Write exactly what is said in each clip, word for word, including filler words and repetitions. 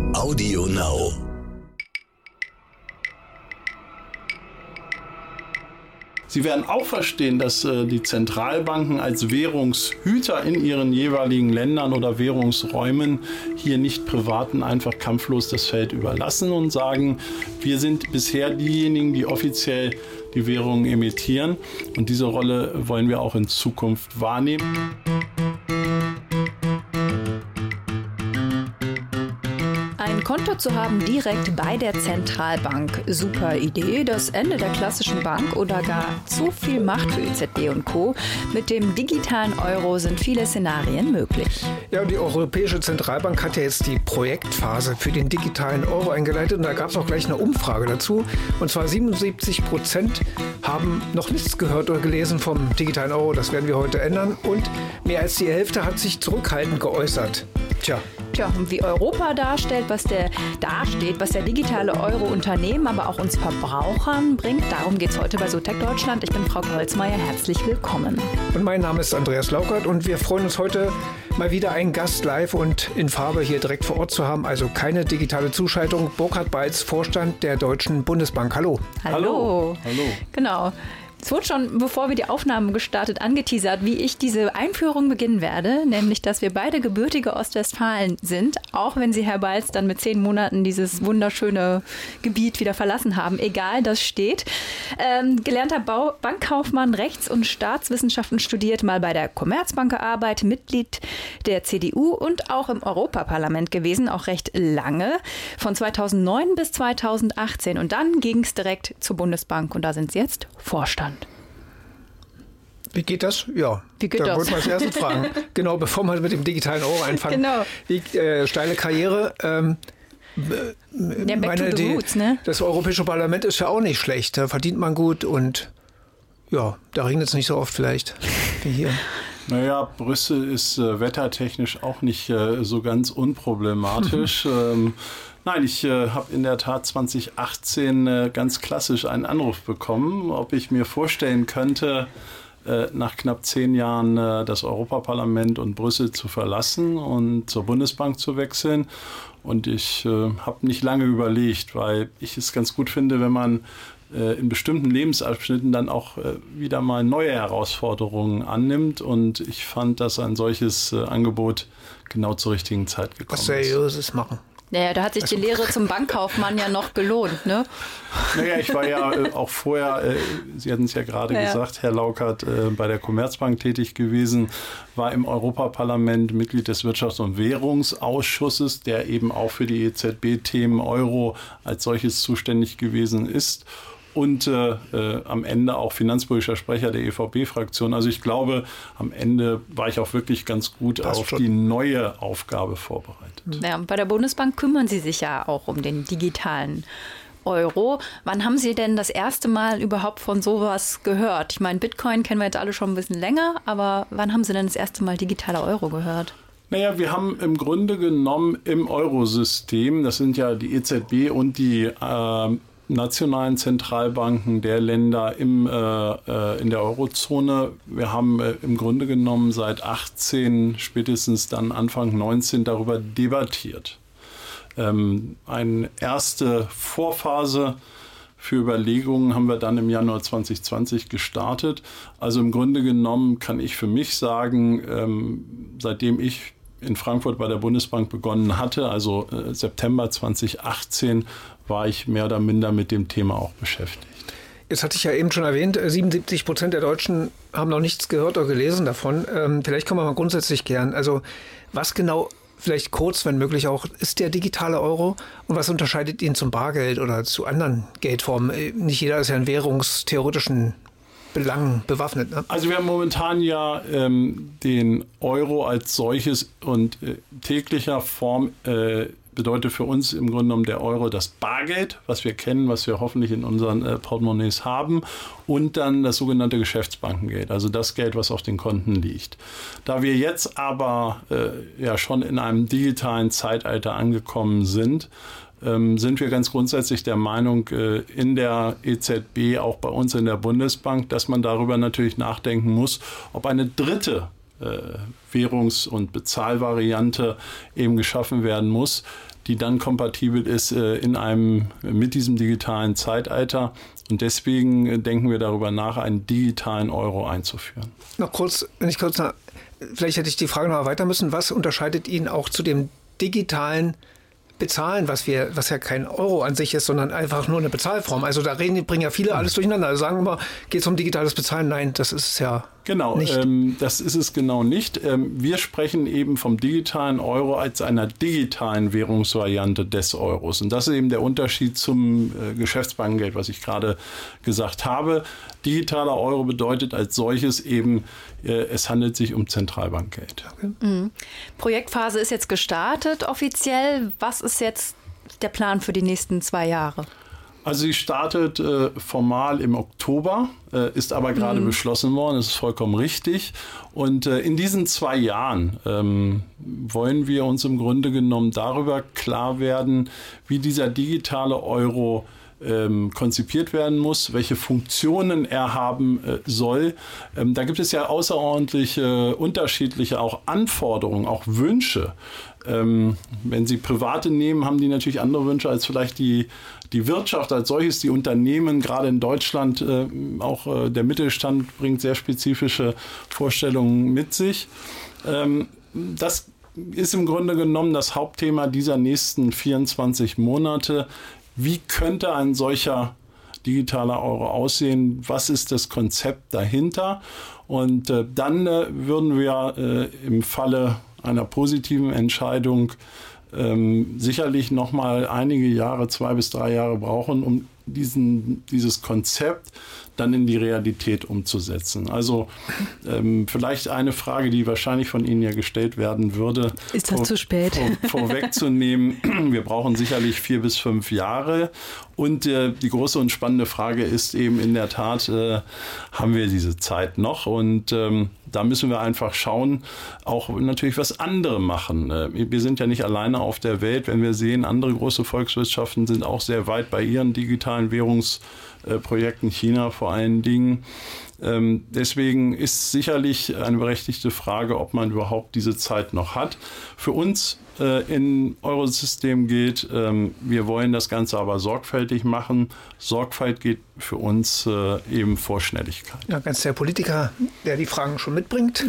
Audio Now. Sie werden auch verstehen, dass äh, die Zentralbanken als Währungshüter in ihren jeweiligen Ländern oder Währungsräumen hier nicht Privaten einfach kampflos das Feld überlassen und sagen, wir sind bisher diejenigen, die offiziell die Währungen emittieren, und diese Rolle wollen wir auch in Zukunft wahrnehmen. Ein Konto zu haben direkt bei der Zentralbank. Super Idee. Das Ende der klassischen Bank oder gar zu viel Macht für E Z B und Co. Mit dem digitalen Euro sind viele Szenarien möglich. Ja, und die Europäische Zentralbank hat ja jetzt die Projektphase für den digitalen Euro eingeleitet. Und da gab es auch gleich eine Umfrage dazu. Und zwar siebenundsiebzig Prozent haben noch nichts gehört oder gelesen vom digitalen Euro. Das werden wir heute ändern. Und mehr als die Hälfte hat sich zurückhaltend geäußert. Tja. Tja, und wie Europa darstellt, was der dasteht, was der digitale Euro Unternehmen, aber auch uns Verbrauchern bringt, darum geht es heute bei SoTech Deutschland. Ich bin Frau Holzmeier, herzlich willkommen. Und mein Name ist Andreas Laukert und wir freuen uns heute mal wieder einen Gast live und in Farbe hier direkt vor Ort zu haben. Also keine digitale Zuschaltung. Burkhard Balz, Vorstand der Deutschen Bundesbank. Hallo. Hallo. Hallo. Genau. Es wurde schon, bevor wir die Aufnahmen gestartet, angeteasert, wie ich diese Einführung beginnen werde, nämlich, dass wir beide gebürtige Ostwestfalen sind, auch wenn Sie, Herr Balz, dann mit zehn Monaten dieses wunderschöne Gebiet wieder verlassen haben. Egal, das steht. Ähm, gelernter Bau- Bankkaufmann, Rechts- und Staatswissenschaften studiert, mal bei der Commerzbank gearbeitet, Mitglied der C D U und auch im Europaparlament gewesen, auch recht lange, von zweitausendneun bis zweitausendachtzehn. Und dann ging es direkt zur Bundesbank und da sind Sie jetzt Vorstand. Wie geht das? Ja, Wie geht da das? wollten wir als erstes fragen. Genau, bevor wir mit dem digitalen Euro anfangen. Genau. Wie äh, steile Karriere. Ähm, Ja, back to the die, roots, ne? Das Europäische Parlament ist ja auch nicht schlecht. Da verdient man gut und ja, da regnet es nicht so oft vielleicht wie hier. Naja, Brüssel ist äh, wettertechnisch auch nicht äh, so ganz unproblematisch. ähm, nein, ich äh, habe in der Tat zwanzig achtzehn äh, ganz klassisch einen Anruf bekommen, ob ich mir vorstellen könnte, äh, nach knapp zehn Jahren äh, das Europaparlament und Brüssel zu verlassen und zur Bundesbank zu wechseln. Und ich äh, habe nicht lange überlegt, weil ich es ganz gut finde, wenn man in bestimmten Lebensabschnitten dann auch wieder mal neue Herausforderungen annimmt. Und ich fand, dass ein solches Angebot genau zur richtigen Zeit gekommen ist. Was Seriöses machen. Naja, da hat sich die Lehre zum Bankkaufmann ja noch gelohnt, ne? Naja, ich war ja äh, auch vorher, äh, Sie hatten es ja gerade ja. gesagt, Herr Laukert, äh, bei der Commerzbank tätig gewesen, war im Europaparlament Mitglied des Wirtschafts- und Währungsausschusses, der eben auch für die E Z B-Themen Euro als solches zuständig gewesen ist. Und äh, äh, am Ende auch finanzpolitischer Sprecher der E V B-Fraktion. Also ich glaube, am Ende war ich auch wirklich ganz gut das auf schon. die neue Aufgabe vorbereitet. Ja, bei der Bundesbank kümmern Sie sich ja auch um den digitalen Euro. Wann haben Sie denn das erste Mal überhaupt von sowas gehört? Ich meine, Bitcoin kennen wir jetzt alle schon ein bisschen länger, aber wann haben Sie denn das erste Mal digitaler Euro gehört? Naja, wir haben im Grunde genommen im Eurosystem, das sind ja die E Z B und die äh, nationalen Zentralbanken der Länder im, äh, äh, in der Eurozone. Wir haben äh, im Grunde genommen seit achtzehn, spätestens dann Anfang neunzehn darüber debattiert. Ähm, eine erste Vorphase für Überlegungen haben wir dann im Januar zwanzig zwanzig gestartet. Also im Grunde genommen kann ich für mich sagen, ähm, seitdem ich in Frankfurt bei der Bundesbank begonnen hatte, also äh, September zwanzig achtzehn, war ich mehr oder minder mit dem Thema auch beschäftigt. Jetzt hatte ich ja eben schon erwähnt, siebenundsiebzig Prozent der Deutschen haben noch nichts gehört oder gelesen davon. Ähm, vielleicht kommen wir mal grundsätzlich gern. Also was genau, vielleicht kurz, wenn möglich auch, ist der digitale Euro und was unterscheidet ihn zum Bargeld oder zu anderen Geldformen? Nicht jeder ist ja in währungstheoretischen Belangen bewaffnet, ne? Also wir haben momentan ja ähm, den Euro als solches und äh, täglicher Form äh, bedeutet für uns im Grunde genommen der Euro das Bargeld, was wir kennen, was wir hoffentlich in unseren äh, Portemonnaies haben, und dann das sogenannte Geschäftsbankengeld, also das Geld, was auf den Konten liegt. Da wir jetzt aber äh, ja schon in einem digitalen Zeitalter angekommen sind, ähm, sind wir ganz grundsätzlich der Meinung äh, in der E Z B, auch bei uns in der Bundesbank, dass man darüber natürlich nachdenken muss, ob eine dritte Währungs- und Bezahlvariante eben geschaffen werden muss, die dann kompatibel ist in einem, mit diesem digitalen Zeitalter. Und deswegen denken wir darüber nach, einen digitalen Euro einzuführen. Noch kurz, wenn ich kurz nach, vielleicht hätte ich die Frage noch erweitern müssen, was unterscheidet ihn auch zu dem digitalen Bezahlen, was wir, was ja kein Euro an sich ist, sondern einfach nur eine Bezahlform. Also da reden, bringen ja viele alles durcheinander. Also sagen immer, geht es um digitales Bezahlen? Nein, das ist es ja genau, nicht. Ähm, das ist es genau nicht. Ähm, wir sprechen eben vom digitalen Euro als einer digitalen Währungsvariante des Euros. Und das ist eben der Unterschied zum äh, Geschäftsbankengeld, was ich gerade gesagt habe. Digitaler Euro bedeutet als solches eben, äh, es handelt sich um Zentralbankgeld. Okay. Mhm. Projektphase ist jetzt gestartet offiziell. Was ist jetzt der Plan für die nächsten zwei Jahre? Also sie startet äh, formal im Oktober, äh, ist aber gerade mhm. beschlossen worden, das ist vollkommen richtig. Und äh, in diesen zwei Jahren ähm, wollen wir uns im Grunde genommen darüber klar werden, wie dieser digitale Euro ähm, konzipiert werden muss, welche Funktionen er haben äh, soll. Ähm, da gibt es ja außerordentlich äh, unterschiedliche auch Anforderungen, auch Wünsche. Ähm, wenn Sie Private nehmen, haben die natürlich andere Wünsche als vielleicht die, die Wirtschaft als solches, die Unternehmen, gerade in Deutschland, äh, auch äh, der Mittelstand bringt sehr spezifische Vorstellungen mit sich. Ähm, das ist im Grunde genommen das Hauptthema dieser nächsten vierundzwanzig Monate. Wie könnte ein solcher digitaler Euro aussehen? Was ist das Konzept dahinter? Und äh, dann äh, würden wir äh, im Falle einer positiven Entscheidung ähm, sicherlich noch mal einige Jahre, zwei bis drei Jahre brauchen, um diesen, dieses Konzept dann in die Realität umzusetzen. Also ähm, vielleicht eine Frage, die wahrscheinlich von Ihnen ja gestellt werden würde. Ist das vor, zu spät? Vor, vorwegzunehmen, wir brauchen sicherlich vier bis fünf Jahre. Und äh, die große und spannende Frage ist eben in der Tat, äh, haben wir diese Zeit noch? Und ähm, da müssen wir einfach schauen, auch natürlich was andere machen. Äh, wir sind ja nicht alleine auf der Welt. Wenn wir sehen, andere große Volkswirtschaften sind auch sehr weit bei ihren digitalen Währungsprojekten, China vor allen Dingen. Ähm, deswegen ist sicherlich eine berechtigte Frage, ob man überhaupt diese Zeit noch hat. Für uns äh, im Eurosystem gilt, ähm, wir wollen das Ganze aber sorgfältig machen. Sorgfalt geht für uns äh, eben vor Schnelligkeit. Ja, ganz der Politiker, der die Fragen schon mitbringt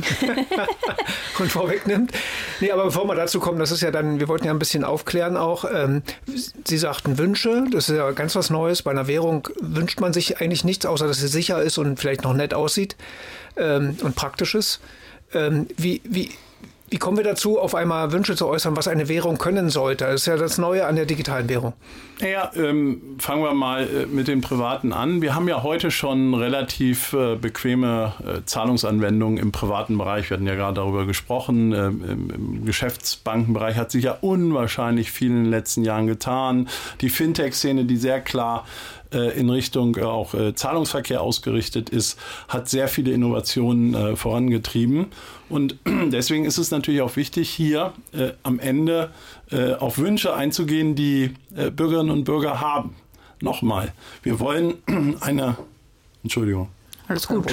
und vorwegnimmt. Nee, aber bevor wir dazu kommen, das ist ja dann, wir wollten ja ein bisschen aufklären auch. Ähm, Sie sagten Wünsche, das ist ja ganz was Neues. Bei einer Währung wünscht man sich eigentlich nichts, außer dass sie sicher ist und vielleicht noch nett aussieht ähm, und praktisch ist. Ähm, wie, wie, wie kommen wir dazu, auf einmal Wünsche zu äußern, was eine Währung können sollte? Das ist ja das Neue an der digitalen Währung. Naja, ähm, fangen wir mal äh, mit den Privaten an. Wir haben ja heute schon relativ äh, bequeme äh, Zahlungsanwendungen im privaten Bereich. Wir hatten ja gerade darüber gesprochen. Ähm, im, Im Geschäftsbankenbereich hat sich ja unwahrscheinlich viel in den letzten Jahren getan. Die Fintech-Szene, die sehr klar in Richtung auch äh, Zahlungsverkehr ausgerichtet ist, hat sehr viele Innovationen äh, vorangetrieben. Und deswegen ist es natürlich auch wichtig, hier äh, am Ende äh, auf Wünsche einzugehen, die äh, Bürgerinnen und Bürger haben. Nochmal, wir wollen eine... Entschuldigung. Alles gut.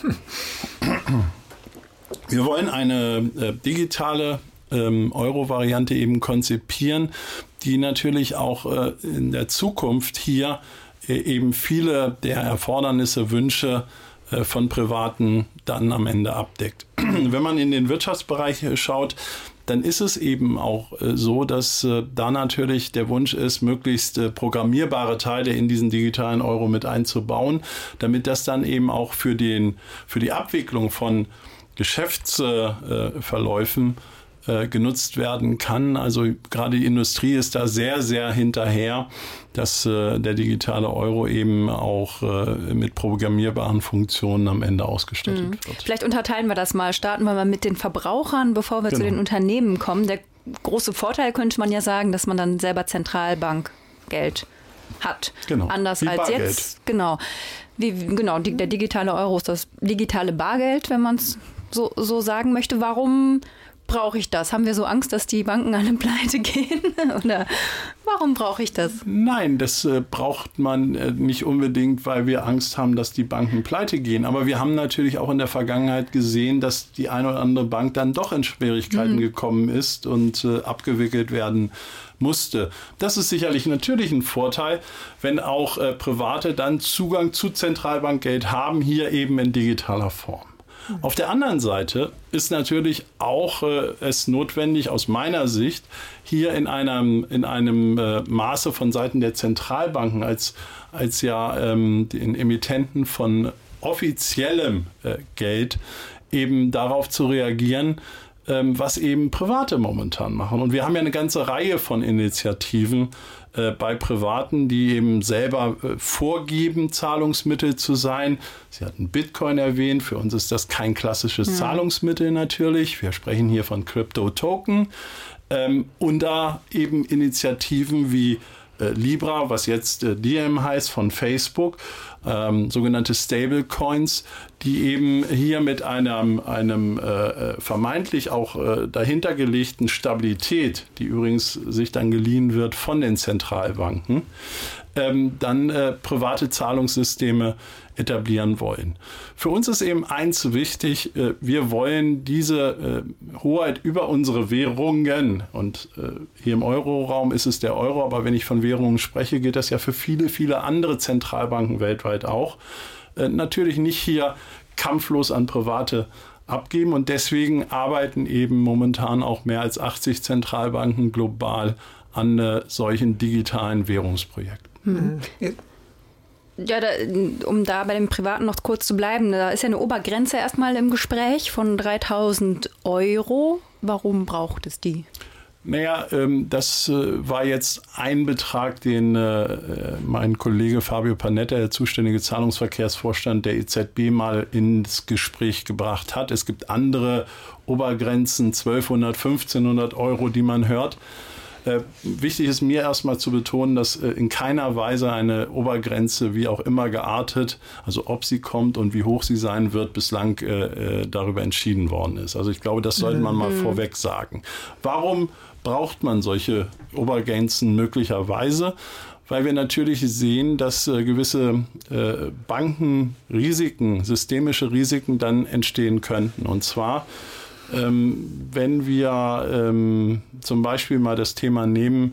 Wir wollen eine äh, digitale ähm, Euro-Variante eben konzipieren, die natürlich auch äh, in der Zukunft hier eben viele der Erfordernisse, Wünsche äh, von Privaten dann am Ende abdeckt. Wenn man in den Wirtschaftsbereich schaut, dann ist es eben auch äh, so, dass äh, da natürlich der Wunsch ist, möglichst äh, programmierbare Teile in diesen digitalen Euro mit einzubauen, damit das dann eben auch für, den, für die Abwicklung von Geschäftsverläufen genutzt werden kann. Also gerade die Industrie ist da sehr, sehr hinterher, dass äh, der digitale Euro eben auch äh, mit programmierbaren Funktionen am Ende ausgestattet mhm. wird. Vielleicht unterteilen wir das mal. Starten wir mal mit den Verbrauchern, bevor wir genau. zu den Unternehmen kommen. Der große Vorteil könnte man ja sagen, dass man dann selber Zentralbankgeld hat. Genau. Anders Wie als Bargeld. jetzt. Genau. Wie, genau, die, der digitale Euro ist das digitale Bargeld, wenn man es so, so sagen möchte. Warum brauche ich das? Haben wir so Angst, dass die Banken alle pleite gehen? Oder warum brauche ich das? Nein, das äh, braucht man äh, nicht unbedingt, weil wir Angst haben, dass die Banken pleite gehen. Aber wir haben natürlich auch in der Vergangenheit gesehen, dass die eine oder andere Bank dann doch in Schwierigkeiten mhm. gekommen ist und äh, abgewickelt werden musste. Das ist sicherlich natürlich ein Vorteil, wenn auch äh, Private dann Zugang zu Zentralbankgeld haben, hier eben in digitaler Form. Auf der anderen Seite ist natürlich auch äh, es notwendig aus meiner Sicht, hier in einem, in einem äh, Maße von Seiten der Zentralbanken als, als ja ähm, den Emittenten von offiziellem äh, Geld eben darauf zu reagieren, ähm, was eben Private momentan machen. Und wir haben ja eine ganze Reihe von Initiativen äh, bei Privaten, die eben selber äh, vorgeben, Zahlungsmittel zu sein. Sie hatten Bitcoin erwähnt. Für uns ist das kein klassisches ja. Zahlungsmittel natürlich. Wir sprechen hier von Crypto-Token. Ähm, und da eben Initiativen wie äh, Libra, was jetzt äh, Diem heißt, von Facebook, ähm, sogenannte Stablecoins, die eben hier mit einem, einem äh, vermeintlich auch äh, dahintergelegten Stabilität, die übrigens sich dann geliehen wird von den Zentralbanken, ähm, dann äh, private Zahlungssysteme etablieren wollen. Für uns ist eben eins wichtig, äh, wir wollen diese äh, Hoheit über unsere Währungen, und äh, hier im Euroraum ist es der Euro, aber wenn ich von Währungen spreche, gilt das ja für viele, viele andere Zentralbanken weltweit auch, äh, natürlich nicht hier kampflos an Private abgeben, und deswegen arbeiten eben momentan auch mehr als achtzig Zentralbanken global an äh, solchen digitalen Währungsprojekten. Mhm. Ja, da, um da bei den Privaten noch kurz zu bleiben, da ist ja eine Obergrenze erstmal im Gespräch von dreitausend Euro. Warum braucht es die? Naja, ähm, das äh, war jetzt ein Betrag, den äh, mein Kollege Fabio Panetta, der zuständige Zahlungsverkehrsvorstand der E Z B, mal ins Gespräch gebracht hat. Es gibt andere Obergrenzen, zwölfhundert, fünfzehnhundert Euro, die man hört. Äh, wichtig ist mir erstmal zu betonen, dass äh, in keiner Weise eine Obergrenze, wie auch immer geartet, also ob sie kommt und wie hoch sie sein wird, bislang äh, darüber entschieden worden ist. Also ich glaube, das sollte man mal mhm. vorweg sagen. Warum braucht man solche Obergrenzen möglicherweise? Weil wir natürlich sehen, dass äh, gewisse äh, Bankenrisiken, systemische Risiken dann entstehen könnten. Und zwar Ähm, wenn wir ähm, zum Beispiel mal das Thema nehmen,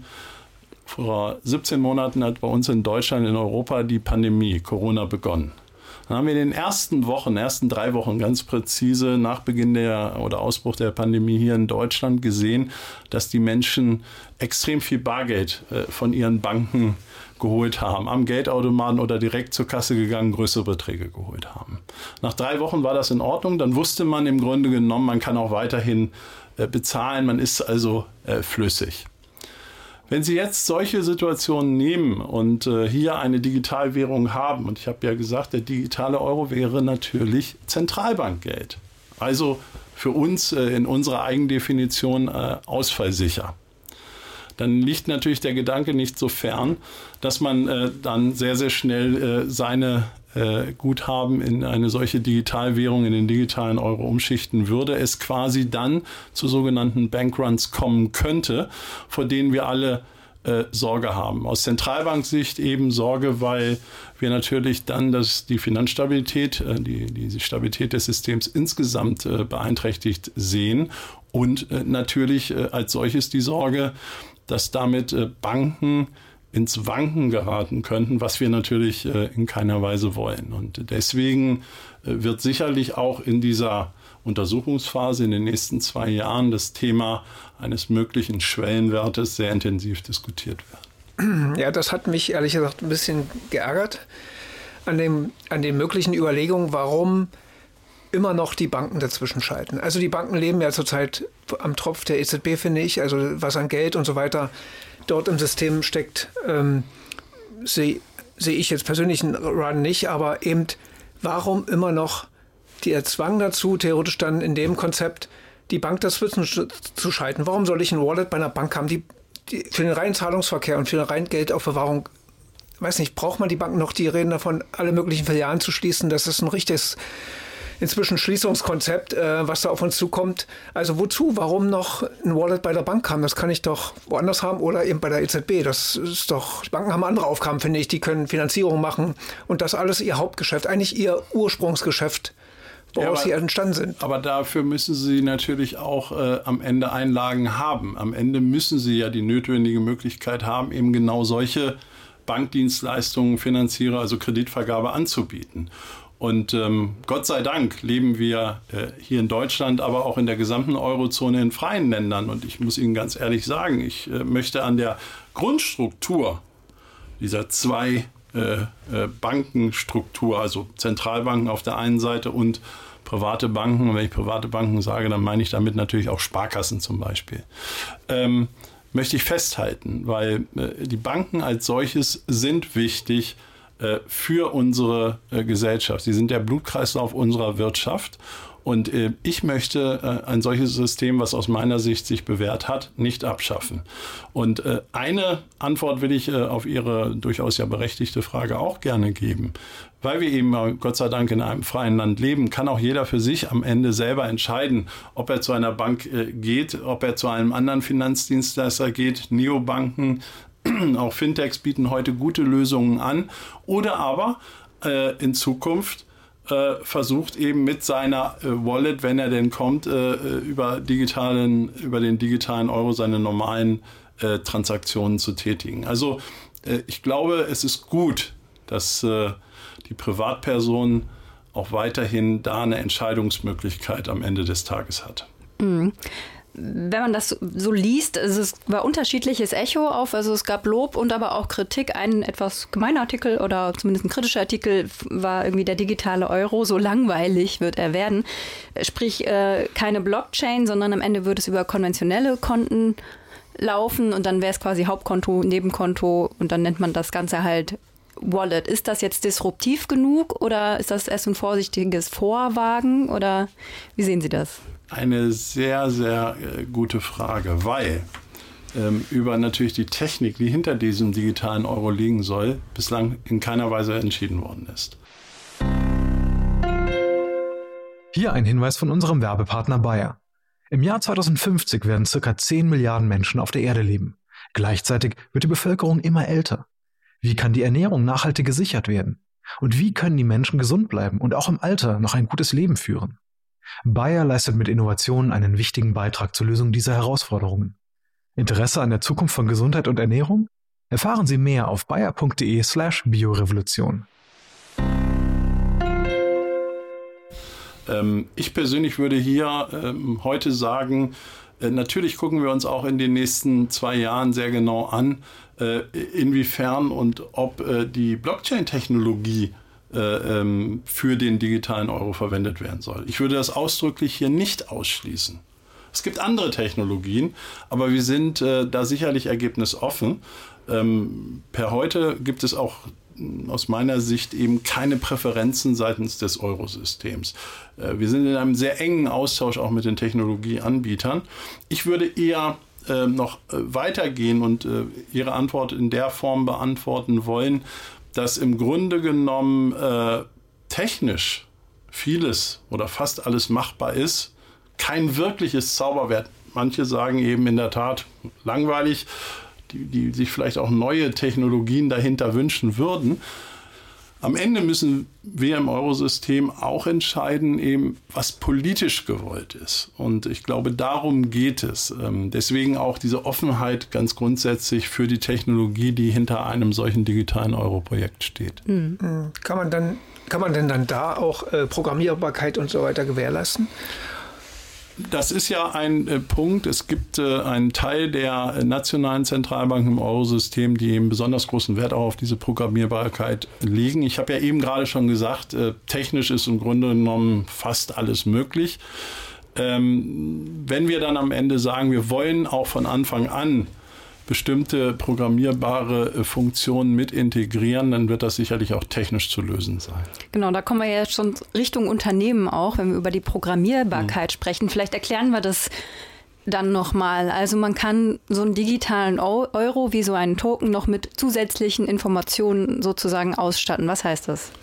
vor siebzehn Monaten hat bei uns in Deutschland, in Europa die Pandemie, Corona, begonnen. Dann haben wir in den ersten Wochen, ersten drei Wochen ganz präzise nach Beginn der oder Ausbruch der Pandemie hier in Deutschland gesehen, dass die Menschen extrem viel Bargeld äh, von ihren Banken geholt haben, am Geldautomaten oder direkt zur Kasse gegangen, größere Beträge geholt haben. Nach drei Wochen war das in Ordnung, dann wusste man im Grunde genommen, man kann auch weiterhin äh, bezahlen, man ist also äh, flüssig. Wenn Sie jetzt solche Situationen nehmen und äh, hier eine Digitalwährung haben, und ich habe ja gesagt, der digitale Euro wäre natürlich Zentralbankgeld, also für uns äh, in unserer Eigendefinition äh, ausfallsicher, dann liegt natürlich der Gedanke nicht so fern, dass man äh, dann sehr, sehr schnell äh, seine äh, Guthaben in eine solche Digitalwährung, in den digitalen Euro umschichten würde, es quasi dann zu sogenannten Bankruns kommen könnte, vor denen wir alle äh, Sorge haben. Aus Zentralbanksicht eben Sorge, weil wir natürlich dann dass die Finanzstabilität, äh, die, die Stabilität des Systems insgesamt äh, beeinträchtigt sehen, und äh, natürlich äh, als solches die Sorge, dass damit äh, Banken ins Wanken geraten könnten, was wir natürlich äh, in keiner Weise wollen. Und deswegen äh, wird sicherlich auch in dieser Untersuchungsphase in den nächsten zwei Jahren das Thema eines möglichen Schwellenwertes sehr intensiv diskutiert werden. Ja, das hat mich ehrlich gesagt ein bisschen geärgert an, dem, an den möglichen Überlegungen, warum immer noch die Banken dazwischen schalten. Also die Banken leben ja zurzeit am Tropf der E Z B, finde ich, also was an Geld und so weiter dort im System steckt, ähm, sehe seh ich jetzt persönlich einen Run nicht, aber eben warum immer noch der Zwang dazu, theoretisch dann in dem Konzept die Bank dazwischen zu schalten. Warum soll ich ein Wallet bei einer Bank haben, die, die für den reinen Zahlungsverkehr und für eine reine Geldaufbewahrung, weiß nicht, braucht man die Banken noch, die reden davon, alle möglichen Filialen zu schließen, das ist ein richtiges inzwischen Schließungskonzept, äh, was da auf uns zukommt. Also wozu? Warum noch ein Wallet bei der Bank haben? Das kann ich doch woanders haben oder eben bei der E Z B. Das ist doch, die Banken haben andere Aufgaben, finde ich. Die können Finanzierung machen und das alles ihr Hauptgeschäft, eigentlich ihr Ursprungsgeschäft, woraus ja, sie entstanden sind. Aber dafür müssen sie natürlich auch äh, am Ende Einlagen haben. Am Ende müssen sie ja die notwendige Möglichkeit haben, eben genau solche Bankdienstleistungen, Finanzierer, also Kreditvergabe anzubieten. Und ähm, Gott sei Dank leben wir äh, hier in Deutschland, aber auch in der gesamten Eurozone in freien Ländern. Und ich muss Ihnen ganz ehrlich sagen, ich äh, möchte an der Grundstruktur dieser zwei äh, äh, Bankenstruktur, also Zentralbanken auf der einen Seite und private Banken, und wenn ich private Banken sage, dann meine ich damit natürlich auch Sparkassen zum Beispiel, ähm, möchte ich festhalten, weil äh, die Banken als solches sind wichtig äh, für unsere äh, Gesellschaft. Sie sind der Blutkreislauf unserer Wirtschaft. Und äh, ich möchte äh, ein solches System, was aus meiner Sicht sich bewährt hat, nicht abschaffen. Und äh, eine Antwort will ich äh, auf Ihre durchaus ja berechtigte Frage auch gerne geben. Weil wir eben äh, Gott sei Dank in einem freien Land leben, kann auch jeder für sich am Ende selber entscheiden, ob er zu einer Bank äh, geht, ob er zu einem anderen Finanzdienstleister geht. Neobanken, auch Fintechs bieten heute gute Lösungen an. Oder aber äh, in Zukunft Äh, versucht eben mit seiner äh, Wallet, wenn er denn kommt, äh, über digitalen, über den digitalen Euro seine normalen äh, Transaktionen zu tätigen. Also äh, ich glaube, es ist gut, dass äh, die Privatperson auch weiterhin da eine Entscheidungsmöglichkeit am Ende des Tages hat. Mhm. Wenn man das so liest, es war unterschiedliches Echo auf, also es gab Lob und aber auch Kritik. Ein etwas gemeiner Artikel oder zumindest ein kritischer Artikel war irgendwie der digitale Euro, so langweilig wird er werden. Sprich, äh, keine Blockchain, sondern am Ende wird es über konventionelle Konten laufen und dann wäre es quasi Hauptkonto, Nebenkonto und dann nennt man das Ganze halt Wallet. Ist das jetzt disruptiv genug oder ist das erst ein vorsichtiges Vorwagen oder wie sehen Sie das? Eine sehr, sehr äh, gute Frage, weil ähm, über natürlich die Technik, die hinter diesem digitalen Euro liegen soll, bislang in keiner Weise entschieden worden ist. Hier ein Hinweis von unserem Werbepartner Bayer. Im Jahr zweitausendfünfzig werden ca. zehn Milliarden Menschen auf der Erde leben. Gleichzeitig wird die Bevölkerung immer älter. Wie kann die Ernährung nachhaltig gesichert werden? Und wie können die Menschen gesund bleiben und auch im Alter noch ein gutes Leben führen? Bayer leistet mit Innovationen einen wichtigen Beitrag zur Lösung dieser Herausforderungen. Interesse an der Zukunft von Gesundheit und Ernährung? Erfahren Sie mehr auf bayer.de slash Biorevolution. Ähm, ich persönlich würde hier ähm, heute sagen, äh, natürlich gucken wir uns auch in den nächsten zwei Jahren sehr genau an, äh, inwiefern und ob äh, die Blockchain-Technologie für den digitalen Euro verwendet werden soll. Ich würde das ausdrücklich hier nicht ausschließen. Es gibt andere Technologien, aber wir sind äh, da sicherlich ergebnisoffen. Ähm, per heute gibt es auch aus meiner Sicht eben keine Präferenzen seitens des Eurosystems. Äh, wir sind in einem sehr engen Austausch auch mit den Technologieanbietern. Ich würde eher äh, noch äh, weitergehen und äh, Ihre Antwort in der Form beantworten wollen, dass im Grunde genommen äh, technisch vieles oder fast alles machbar ist, kein wirkliches Zauberwert. Manche sagen eben in der Tat langweilig, die, die sich vielleicht auch neue Technologien dahinter wünschen würden. Am Ende müssen wir im Eurosystem auch entscheiden, eben, was politisch gewollt ist. Und ich glaube, darum geht es. Deswegen auch diese Offenheit ganz grundsätzlich für die Technologie, die hinter einem solchen digitalen Euro-Projekt steht. Mhm. Kann man dann, kann man denn dann da auch äh, Programmierbarkeit und so weiter gewährleisten? Das ist ja ein äh, Punkt. Es gibt äh, einen Teil der äh, nationalen Zentralbanken im Eurosystem, die eben besonders großen Wert auch auf diese Programmierbarkeit legen. Ich habe ja eben gerade schon gesagt, äh, technisch ist im Grunde genommen fast alles möglich. Ähm, wenn wir dann am Ende sagen, wir wollen auch von Anfang an bestimmte programmierbare Funktionen mit integrieren, dann wird das sicherlich auch technisch zu lösen sein. Genau, da kommen wir ja schon Richtung Unternehmen auch, wenn wir über die Programmierbarkeit mhm. sprechen. Vielleicht erklären wir das dann nochmal. Also man kann so einen digitalen Euro wie so einen Token noch mit zusätzlichen Informationen sozusagen ausstatten. Was heißt das?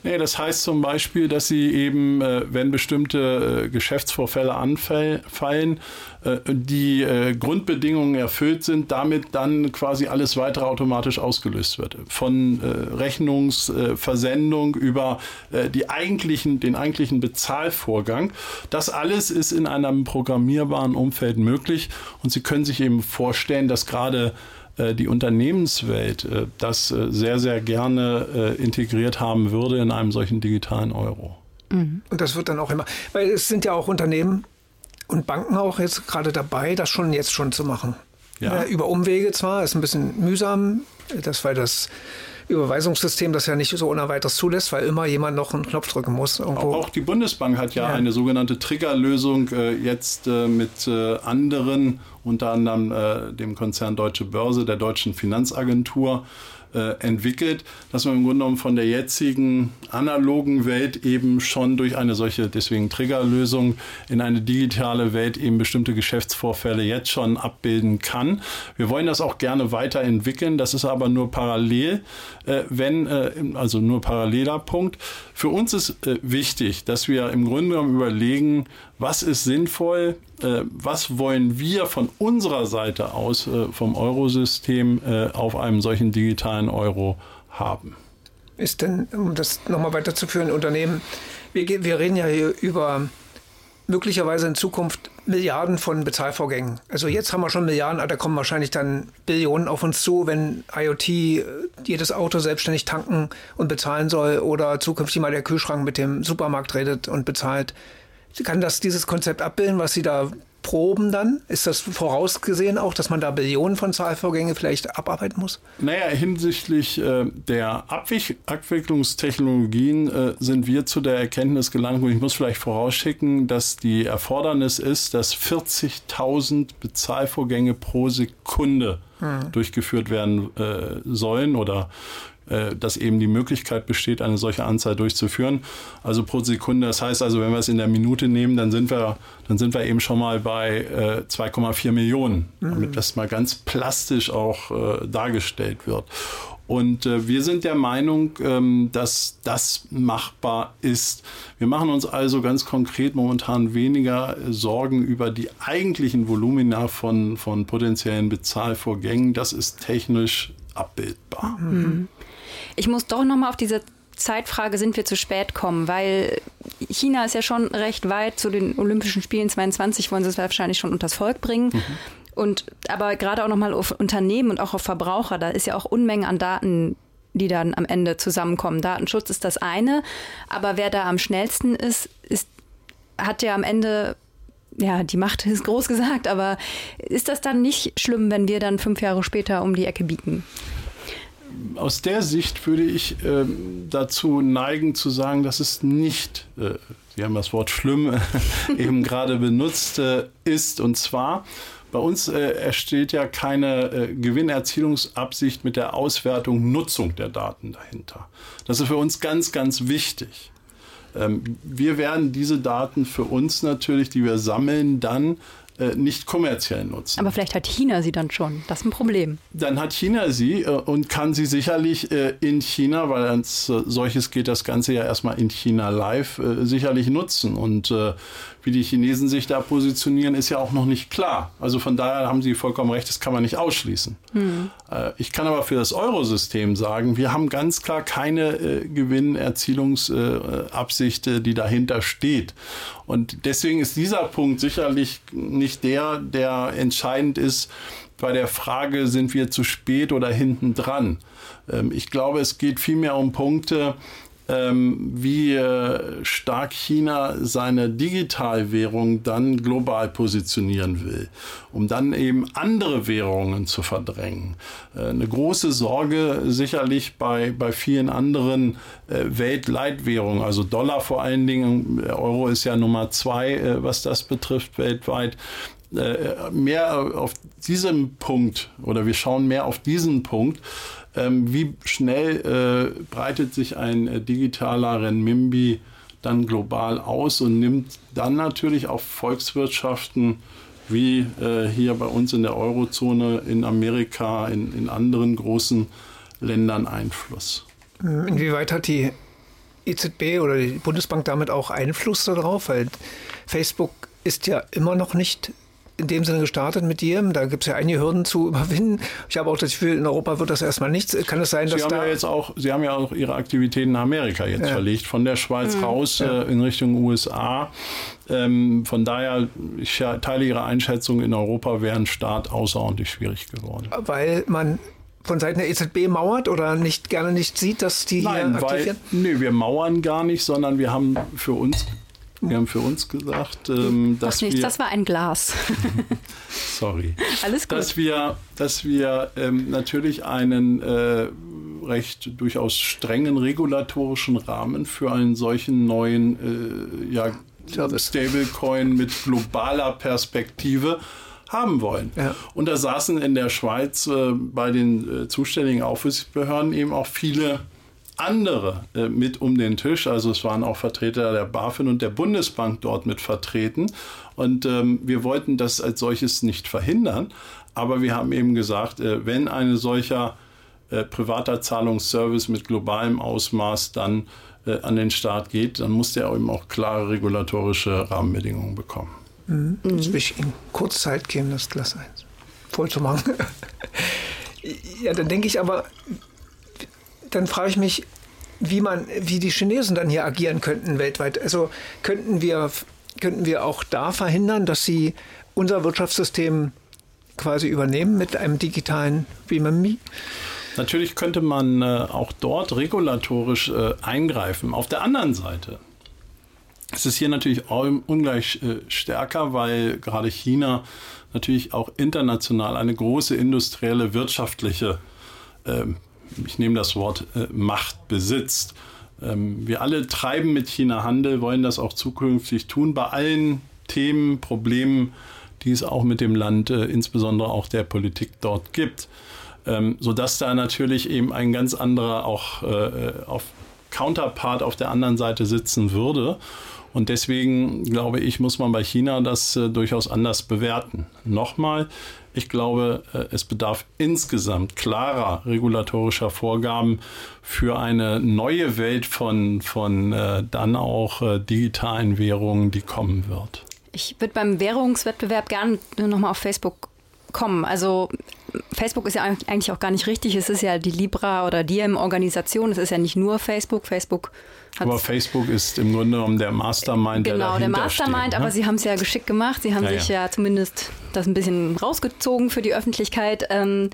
Nee, das heißt zum Beispiel, dass sie eben, äh, wenn bestimmte äh, Geschäftsvorfälle anfallen, äh, die äh, Grundbedingungen erfüllt sind, damit dann quasi alles weitere automatisch ausgelöst wird. Von äh, Rechnungsversendung äh, über äh, die eigentlichen, den eigentlichen Bezahlvorgang. Das alles ist in einem programmierbaren Umfeld möglich und Sie können sich eben vorstellen, dass gerade die Unternehmenswelt das sehr, sehr gerne integriert haben würde in einem solchen digitalen Euro. Mhm. Und das wird dann auch immer, weil es sind ja auch Unternehmen und Banken auch jetzt gerade dabei, das schon jetzt schon zu machen. Ja. Über Umwege zwar, ist ein bisschen mühsam, das weil das Überweisungssystem das ja nicht so ohne weiteres zulässt, weil immer jemand noch einen Knopf drücken muss. Irgendwo. Auch die Bundesbank hat ja, ja. eine sogenannte Triggerlösung äh, jetzt äh, mit äh, anderen, unter anderem äh, dem Konzern Deutsche Börse, der Deutschen Finanzagentur, äh, entwickelt, dass man im Grunde genommen von der jetzigen analogen Welt eben schon durch eine solche, deswegen Triggerlösung, in eine digitale Welt eben bestimmte Geschäftsvorfälle jetzt schon abbilden kann. Wir wollen das auch gerne weiterentwickeln, das ist aber nur parallel, äh, wenn, äh, also nur paralleler Punkt. Für uns ist äh, wichtig, dass wir im Grunde genommen überlegen, was ist sinnvoll, äh, was wollen wir von unserer Seite aus äh, vom Eurosystem äh, auf einem solchen digitalen Euro haben. Ist denn, um das nochmal weiterzuführen, Unternehmen, wir, wir reden ja hier über möglicherweise in Zukunft Milliarden von Bezahlvorgängen. Also jetzt haben wir schon Milliarden, aber da kommen wahrscheinlich dann Billionen auf uns zu, wenn IoT jedes Auto selbstständig tanken und bezahlen soll oder zukünftig mal der Kühlschrank mit dem Supermarkt redet und bezahlt. Kann das dieses Konzept abbilden, was Sie da proben dann? Ist das vorausgesehen auch, dass man da Billionen von Zahlvorgängen vielleicht abarbeiten muss? Naja, hinsichtlich äh, der Abwick- Abwicklungstechnologien äh, sind wir zu der Erkenntnis gelangt, und ich muss vielleicht vorausschicken, dass die Erfordernis ist, dass vierzigtausend Bezahlvorgänge pro Sekunde hm. durchgeführt werden äh, sollen oder dass eben die Möglichkeit besteht, eine solche Anzahl durchzuführen. Also pro Sekunde. Das heißt also, wenn wir es in der Minute nehmen, dann sind wir, dann sind wir eben schon mal bei äh, zwei Komma vier Millionen, mhm. damit das mal ganz plastisch auch äh, dargestellt wird. Und äh, wir sind der Meinung, ähm, dass das machbar ist. Wir machen uns also ganz konkret momentan weniger Sorgen über die eigentlichen Volumina von, von potenziellen Bezahlvorgängen. Das ist technisch abbildbar. Mhm. Ich muss doch nochmal auf diese Zeitfrage, sind wir zu spät kommen, weil China ist ja schon recht weit. Zu den Olympischen Spielen zweiundzwanzig wollen sie es wahrscheinlich schon unters Volk bringen. Mhm. Und aber gerade auch nochmal auf Unternehmen und auch auf Verbraucher, da ist ja auch Unmengen an Daten, die dann am Ende zusammenkommen. Datenschutz ist das eine, aber wer da am schnellsten ist, ist hat ja am Ende, ja, die Macht ist groß gesagt, aber ist das dann nicht schlimm, wenn wir dann fünf Jahre später um die Ecke biegen? Aus der Sicht würde ich äh, dazu neigen zu sagen, dass es nicht, äh, Sie haben das Wort schlimm äh, eben gerade benutzt, äh, ist. Und zwar, bei uns äh, entsteht ja keine äh, Gewinnerzielungsabsicht mit der Auswertung, Nutzung der Daten dahinter. Das ist für uns ganz, ganz wichtig. Ähm, wir werden diese Daten für uns natürlich, die wir sammeln, dann nicht kommerziell nutzen. Aber vielleicht hat China sie dann schon. Das ist ein Problem. Dann hat China sie äh, und kann sie sicherlich äh, in China, weil als äh, solches geht das Ganze ja erstmal in China live, äh, sicherlich nutzen. Und äh, wie die Chinesen sich da positionieren, ist ja auch noch nicht klar. Also von daher haben Sie vollkommen recht, das kann man nicht ausschließen. Hm. Äh, ich kann aber für das Eurosystem sagen, wir haben ganz klar keine äh, Gewinnerzielungsabsicht, äh, die dahinter steht. Und deswegen ist dieser Punkt sicherlich nicht der, der entscheidend ist bei der Frage, sind wir zu spät oder hinten dran. Ähm, ich glaube, es geht vielmehr um Punkte, ähm, wie äh, stark China seine Digitalwährung dann global positionieren will, um dann eben andere Währungen zu verdrängen. Äh, eine große Sorge sicherlich bei, bei vielen anderen äh, Weltleitwährungen, also Dollar vor allen Dingen, Euro ist ja Nummer zwei, äh, was das betrifft weltweit. Äh, mehr auf diesem Punkt oder wir schauen mehr auf diesen Punkt, ähm, wie schnell äh, breitet sich ein äh, digitaler Renminbi dann global aus und nimmt dann natürlich auf Volkswirtschaften wie äh, hier bei uns in der Eurozone, in Amerika, in, in anderen großen Ländern Einfluss. Inwieweit hat die E Z B oder die Bundesbank damit auch Einfluss darauf? Weil Facebook ist ja immer noch nicht in dem Sinne gestartet mit Diem. Da gibt es ja einige Hürden zu überwinden. Ich habe auch das Gefühl, in Europa wird das erstmal nichts. Kann es sein, dass Sie haben da... Ja jetzt auch, Sie haben ja auch Ihre Aktivitäten nach Amerika jetzt ja. verlegt, von der Schweiz mhm. raus ja. äh, in Richtung U S A. Ähm, von daher, ich teile Ihre Einschätzung, in Europa wäre ein Start außerordentlich schwierig geworden. Weil man von Seiten der E Z B mauert oder nicht gerne nicht sieht, dass die Nein, hier aktiv weil, werden? Nee, wir mauern gar nicht, sondern wir haben für uns... Wir haben für uns gesagt, ähm, dass Ach nichts, wir... das war ein Glas. Sorry. Alles gut. Dass wir, dass wir ähm, natürlich einen äh, recht durchaus strengen regulatorischen Rahmen für einen solchen neuen äh, ja, Stablecoin mit globaler Perspektive haben wollen. Ja. Und da saßen in der Schweiz äh, bei den äh, zuständigen Aufsichtsbehörden eben auch viele andere äh, mit um den Tisch. Also es waren auch Vertreter der BaFin und der Bundesbank dort mit vertreten. Und ähm, wir wollten das als solches nicht verhindern. Aber wir haben eben gesagt, äh, wenn ein solcher äh, privater Zahlungsservice mit globalem Ausmaß dann äh, an den Start geht, dann muss der eben auch klare regulatorische Rahmenbedingungen bekommen. Mhm. Jetzt will ich Ihnen kurz Zeit geben, das Glas eins voll zu machen. Ja, dann denke ich aber... Dann frage ich mich, wie man, wie die Chinesen dann hier agieren könnten weltweit. Also könnten wir, könnten wir auch da verhindern, dass sie unser Wirtschaftssystem quasi übernehmen mit einem digitalen Renminbi? Natürlich könnte man äh, auch dort regulatorisch äh, eingreifen. Auf der anderen Seite ist es hier natürlich auch ungleich äh, stärker, weil gerade China natürlich auch international eine große industrielle, wirtschaftliche äh, ich nehme das Wort äh, Macht besitzt. Ähm, wir alle treiben mit China Handel, wollen das auch zukünftig tun, bei allen Themen, Problemen, die es auch mit dem Land, äh, insbesondere auch der Politik dort gibt. Ähm, sodass da natürlich eben ein ganz anderer auch äh, auf Counterpart auf der anderen Seite sitzen würde. Und deswegen, glaube ich, muss man bei China das äh, durchaus anders bewerten. Nochmal, ich glaube, äh, es bedarf insgesamt klarer regulatorischer Vorgaben für eine neue Welt von, von äh, dann auch äh, digitalen Währungen, die kommen wird. Ich würde beim Währungswettbewerb gerne nochmal auf Facebook kommen. Also Facebook ist ja eigentlich auch gar nicht richtig. Es ist ja die Libra oder Diem-Organisation. Es ist ja nicht nur Facebook. Facebook hat aber Facebook ist im Grunde genommen der Mastermind, genau, der dahinter der Mastermind, steht, aber ne? Sie haben es ja geschickt gemacht. Sie haben ja, sich ja. ja zumindest das ein bisschen rausgezogen für die Öffentlichkeit. Ähm,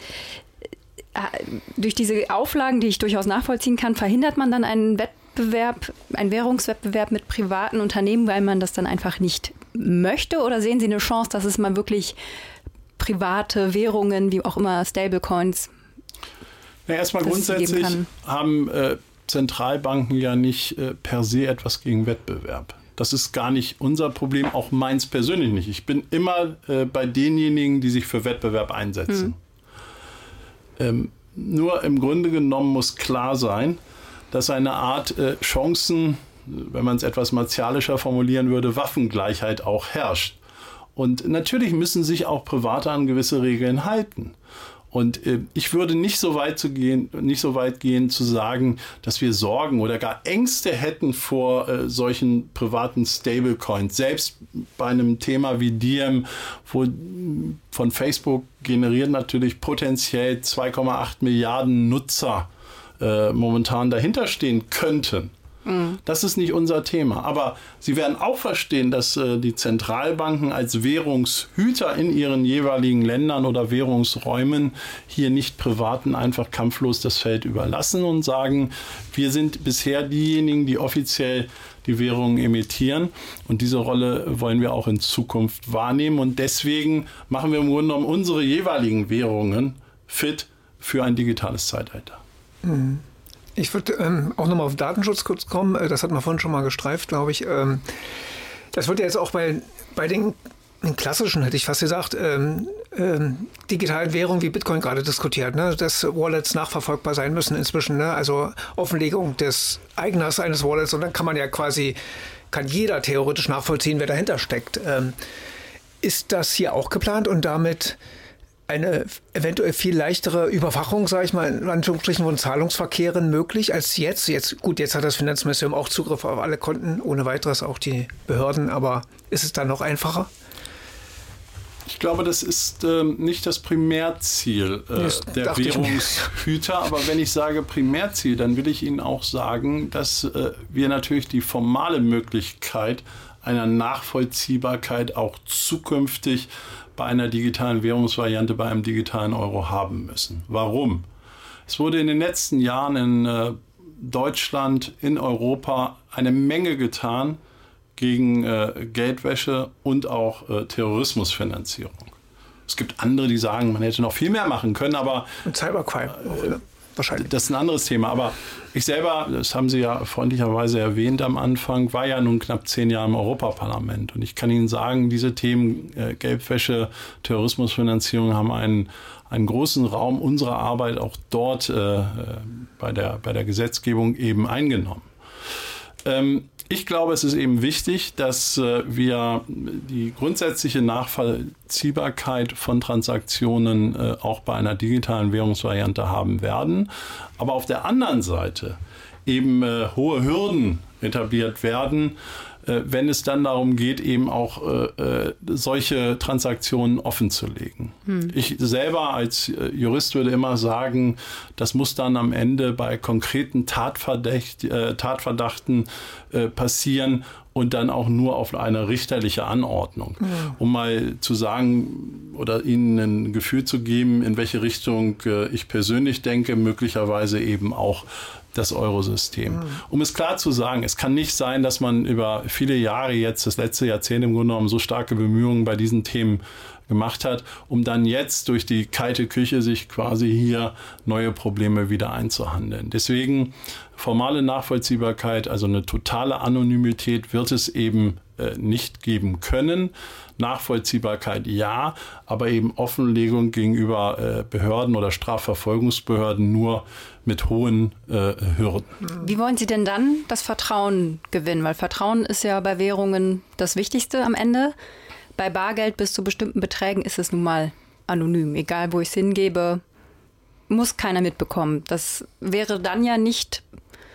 durch diese Auflagen, die ich durchaus nachvollziehen kann, verhindert man dann einen Wettbewerb, einen Währungswettbewerb mit privaten Unternehmen, weil man das dann einfach nicht möchte? Oder sehen Sie eine Chance, dass es mal wirklich private Währungen, wie auch immer Stablecoins, ja, erstmal grundsätzlich haben äh, Zentralbanken ja nicht äh, per se etwas gegen Wettbewerb. Das ist gar nicht unser Problem, auch meins persönlich nicht. Ich bin immer äh, bei denjenigen, die sich für Wettbewerb einsetzen. Hm. Ähm, nur im Grunde genommen muss klar sein, dass eine Art äh, Chancen, wenn man es etwas martialischer formulieren würde, Waffengleichheit auch herrscht. Und natürlich müssen sich auch Private an gewisse Regeln halten. Und äh, ich würde nicht so weit zu gehen, nicht so weit gehen zu sagen, dass wir Sorgen oder gar Ängste hätten vor äh, solchen privaten Stablecoins. Selbst bei einem Thema wie Diem, wo von Facebook generiert natürlich potenziell zwei Komma acht Milliarden Nutzer äh, momentan dahinter stehen könnten. Das ist nicht unser Thema. Aber Sie werden auch verstehen, dass äh, die Zentralbanken als Währungshüter in ihren jeweiligen Ländern oder Währungsräumen hier nicht Privaten einfach kampflos das Feld überlassen und sagen, wir sind bisher diejenigen, die offiziell die Währungen emittieren. Und diese Rolle wollen wir auch in Zukunft wahrnehmen. Und deswegen machen wir im Grunde genommen unsere jeweiligen Währungen fit für ein digitales Zeitalter. Mhm. Ich würde ähm, auch nochmal auf Datenschutz kurz kommen. Das hat man vorhin schon mal gestreift, glaube ich. Ähm, das wird ja jetzt auch bei, bei den, den klassischen, hätte ich fast gesagt, ähm, ähm, digitalen Währungen wie Bitcoin gerade diskutiert, ne? Dass Wallets nachverfolgbar sein müssen inzwischen. Ne? Also Offenlegung des Eigners eines Wallets. Und dann kann man ja quasi, kann jeder theoretisch nachvollziehen, wer dahinter steckt. Ähm, ist das hier auch geplant und damit eine eventuell viel leichtere Überwachung, sage ich mal, in Anführungsstrichen von Zahlungsverkehren möglich als jetzt. Jetzt gut, jetzt hat das Finanzministerium auch Zugriff auf alle Konten, ohne weiteres auch die Behörden, aber ist es dann noch einfacher? Ich glaube, das ist ähm, nicht das Primärziel äh, das der Währungshüter. Aber wenn ich sage Primärziel, dann will ich Ihnen auch sagen, dass äh, wir natürlich die formale Möglichkeit einer Nachvollziehbarkeit auch zukünftig bei einer digitalen Währungsvariante, bei einem digitalen Euro haben müssen. Warum? Es wurde in den letzten Jahren in äh, Deutschland, in Europa eine Menge getan gegen äh, Geldwäsche und auch äh, Terrorismusfinanzierung. Es gibt andere, die sagen, man hätte noch viel mehr machen können, aber und Cybercrime auch, ne? Wahrscheinlich. Das ist ein anderes Thema. Aber ich selber, das haben Sie ja freundlicherweise erwähnt am Anfang, war ja nun knapp zehn Jahre im Europaparlament. Und ich kann Ihnen sagen, diese Themen äh, Geldwäsche, Terrorismusfinanzierung haben einen, einen großen Raum unserer Arbeit auch dort äh, bei der, bei der Gesetzgebung eben eingenommen. Ähm, Ich glaube, es ist eben wichtig, dass äh, wir die grundsätzliche Nachvollziehbarkeit von Transaktionen äh, auch bei einer digitalen Währungsvariante haben werden. Aber auf der anderen Seite eben äh, hohe Hürden etabliert werden, äh, wenn es dann darum geht, eben auch äh, solche Transaktionen offenzulegen. Hm. Ich selber als äh, Jurist würde immer sagen, das muss dann am Ende bei konkreten Tatverdacht, äh, Tatverdachten äh, passieren und dann auch nur auf eine richterliche Anordnung. Hm. Um mal zu sagen oder Ihnen ein Gefühl zu geben, in welche Richtung äh, ich persönlich denke, möglicherweise eben auch das Eurosystem. Mhm. Um es klar zu sagen, es kann nicht sein, dass man über viele Jahre jetzt, das letzte Jahrzehnt im Grunde genommen, so starke Bemühungen bei diesen Themen gemacht hat, um dann jetzt durch die kalte Küche sich quasi hier neue Probleme wieder einzuhandeln. Deswegen formale Nachvollziehbarkeit, also eine totale Anonymität wird es eben äh, nicht geben können. Nachvollziehbarkeit ja, aber eben Offenlegung gegenüber äh, Behörden oder Strafverfolgungsbehörden nur mit hohen äh, Hürden. Wie wollen Sie denn dann das Vertrauen gewinnen? Weil Vertrauen ist ja bei Währungen das Wichtigste am Ende. Bei Bargeld bis zu bestimmten Beträgen ist es nun mal anonym. Egal, wo ich es hingebe, muss keiner mitbekommen. Das wäre dann ja nicht...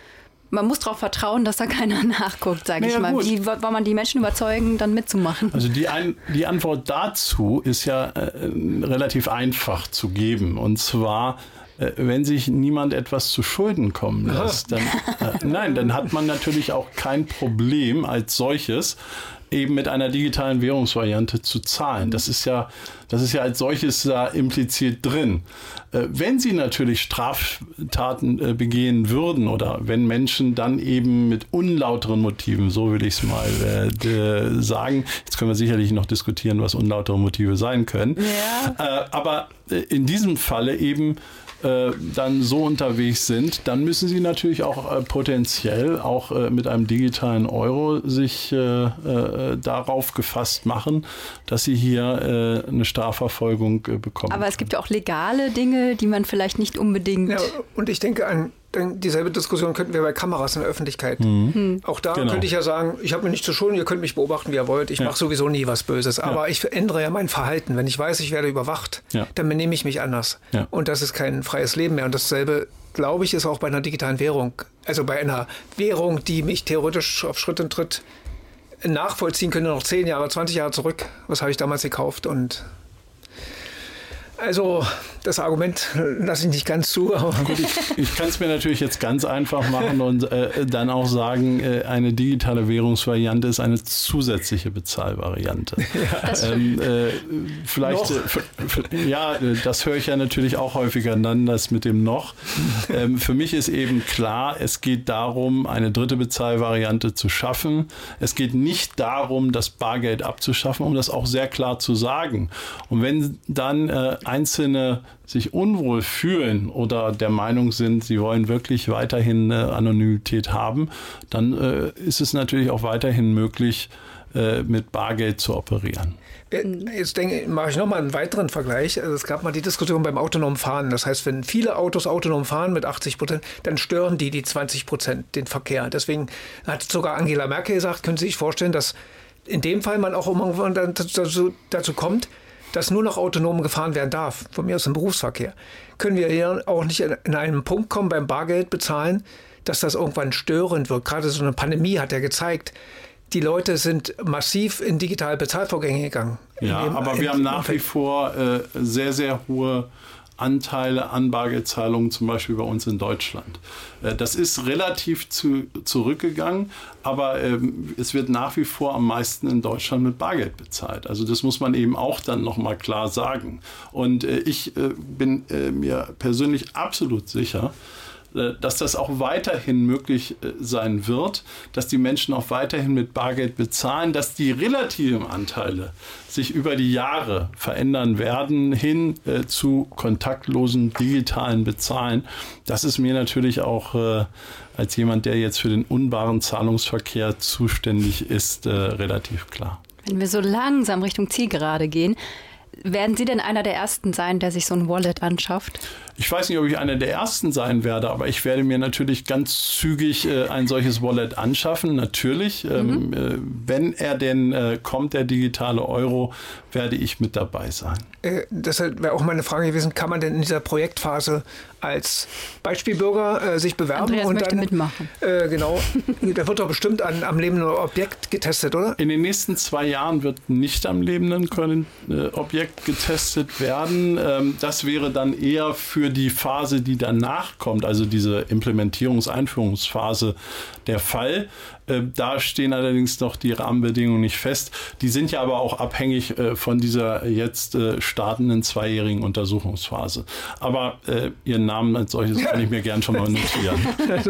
Man muss darauf vertrauen, dass da keiner nachguckt, sage naja, ich mal. Gut. Wie wollen man die Menschen überzeugen, dann mitzumachen? Also die, ein, die Antwort dazu ist ja äh, relativ einfach zu geben. Und zwar, äh, wenn sich niemand etwas zu Schulden kommen lässt, dann, äh, nein, dann hat man natürlich auch kein Problem als solches, eben mit einer digitalen Währungsvariante zu zahlen. Das ist ja, das ist ja als solches da impliziert drin. Äh, wenn Sie natürlich Straftaten äh, begehen würden oder wenn Menschen dann eben mit unlauteren Motiven, so will ich es mal äh, de, sagen, jetzt können wir sicherlich noch diskutieren, was unlautere Motive sein können, ja. äh, aber äh, in diesem Falle eben Äh, dann so unterwegs sind, dann müssen sie natürlich auch äh, potenziell auch äh, mit einem digitalen Euro sich äh, äh, darauf gefasst machen, dass sie hier äh, eine Strafverfolgung äh, bekommen. Aber es gibt ja auch legale Dinge, die man vielleicht nicht unbedingt... Ja, und ich denke an dieselbe Diskussion könnten wir bei Kameras in der Öffentlichkeit. Mhm. Auch da genau. könnte ich ja sagen, ich habe mir nichts zu schulden, ihr könnt mich beobachten, wie ihr wollt. Ich ja. mache sowieso nie was Böses. Aber ja. ich ändere ja mein Verhalten. Wenn ich weiß, ich werde überwacht, ja. dann benehme ich mich anders. Ja. Und das ist kein freies Leben mehr. Und dasselbe, glaube ich, ist auch bei einer digitalen Währung. Also bei einer Währung, die mich theoretisch auf Schritt und Tritt nachvollziehen könnte, noch zehn Jahre, zwanzig Jahre zurück. Was habe ich damals gekauft? Und also das Argument lasse ich nicht ganz zu. Aber gut, ich ich kann es mir natürlich jetzt ganz einfach machen und äh, dann auch sagen, äh, eine digitale Währungsvariante ist eine zusätzliche Bezahlvariante. Ja, ähm, äh, vielleicht, äh, ja, das höre ich ja natürlich auch häufiger dann, das mit dem noch. Ähm, für mich ist eben klar, es geht darum, eine dritte Bezahlvariante zu schaffen. Es geht nicht darum, das Bargeld abzuschaffen, um das auch sehr klar zu sagen. Und wenn dann äh, Einzelne sich unwohl fühlen oder der Meinung sind, sie wollen wirklich weiterhin äh, Anonymität haben, dann äh, ist es natürlich auch weiterhin möglich, äh, mit Bargeld zu operieren. Jetzt denke, mache ich nochmal einen weiteren Vergleich. Also es gab mal die Diskussion beim autonomen Fahren. Das heißt, wenn viele Autos autonom fahren mit achtzig Prozent, dann stören die die zwanzig Prozent den Verkehr. Deswegen hat sogar Angela Merkel gesagt, können Sie sich vorstellen, dass in dem Fall man auch irgendwann dazu, dazu kommt, dass nur noch autonom gefahren werden darf, von mir aus im Berufsverkehr, können wir hier auch nicht in einen Punkt kommen beim Bargeld bezahlen, dass das irgendwann störend wird. Gerade so eine Pandemie hat ja gezeigt, die Leute sind massiv in digitale Bezahlvorgänge gegangen. Ja, dem, aber wir haben nach Umfeld. wie vor äh, sehr, sehr hohe Anteile an Bargeldzahlungen, zum Beispiel bei uns in Deutschland. Äh, das ist relativ zu, zurückgegangen, aber ähm, es wird nach wie vor am meisten in Deutschland mit Bargeld bezahlt. Also das muss man eben auch dann nochmal klar sagen. Und äh, ich äh, bin äh, mir persönlich absolut sicher, dass das auch weiterhin möglich sein wird, dass die Menschen auch weiterhin mit Bargeld bezahlen, dass die relativen Anteile sich über die Jahre verändern werden hin äh, zu kontaktlosen digitalen Bezahlen. Das ist mir natürlich auch äh, als jemand, der jetzt für den unbaren Zahlungsverkehr zuständig ist, äh, relativ klar. Wenn wir so langsam Richtung Zielgerade gehen, werden Sie denn einer der Ersten sein, der sich so ein Wallet anschafft? Ich weiß nicht, ob ich einer der Ersten sein werde, aber ich werde mir natürlich ganz zügig äh, ein solches Wallet anschaffen. Natürlich, mhm. ähm, äh, wenn er denn äh, kommt, der digitale Euro, werde ich mit dabei sein. Äh, deshalb wäre auch meine Frage gewesen, kann man denn in dieser Projektphase als Beispielbürger äh, sich bewerben? Andreas und möchte dann, mitmachen. Äh, genau, da wird doch bestimmt an, am lebenden Objekt getestet, oder? In den nächsten zwei Jahren wird nicht am lebenden können, äh, Objekt getestet werden. Ähm, das wäre dann eher für die Phase, die danach kommt, also diese Implementierungs-, Einführungsphase der Fall. Äh, da stehen allerdings noch die Rahmenbedingungen nicht fest. Die sind ja aber auch abhängig äh, von dieser jetzt äh, startenden zweijährigen Untersuchungsphase. Aber äh, Ihren Namen als solches kann ich mir gern schon mal notieren.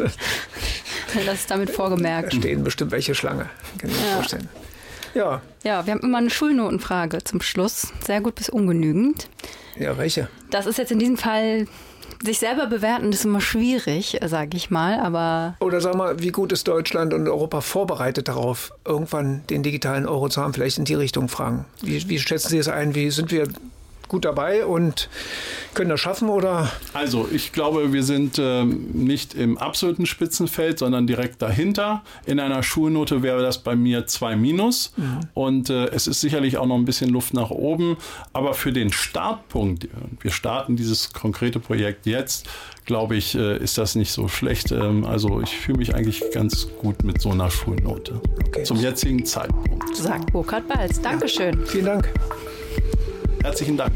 Das ist damit vorgemerkt. Da stehen bestimmt welche Schlange, kann ich mir ja. vorstellen. Ja. Ja, wir haben immer eine Schulnotenfrage zum Schluss. Sehr gut bis ungenügend. Ja, welche? Das ist jetzt in diesem Fall, sich selber bewerten, ist immer schwierig, sage ich mal, aber... Oder sag mal, wie gut ist Deutschland und Europa vorbereitet darauf, irgendwann den digitalen Euro zu haben? Vielleicht in die Richtung fragen. Wie, wie schätzen Sie es ein? Wie sind wir gut dabei und können das schaffen, oder? Also ich glaube, wir sind ähm, nicht im absoluten Spitzenfeld, sondern direkt dahinter. In einer Schulnote wäre das bei mir zwei minus. Mhm. Und äh, es ist sicherlich auch noch ein bisschen Luft nach oben. Aber für den Startpunkt, wir starten dieses konkrete Projekt jetzt, glaube ich, äh, ist das nicht so schlecht. Ähm, also ich fühle mich eigentlich ganz gut mit so einer Schulnote. Okay. Zum jetzigen Zeitpunkt. Sagt Burkhard Balz. Dankeschön. Ja. Vielen Dank. Herzlichen Dank.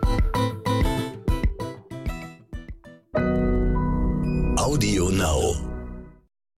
Audio Now.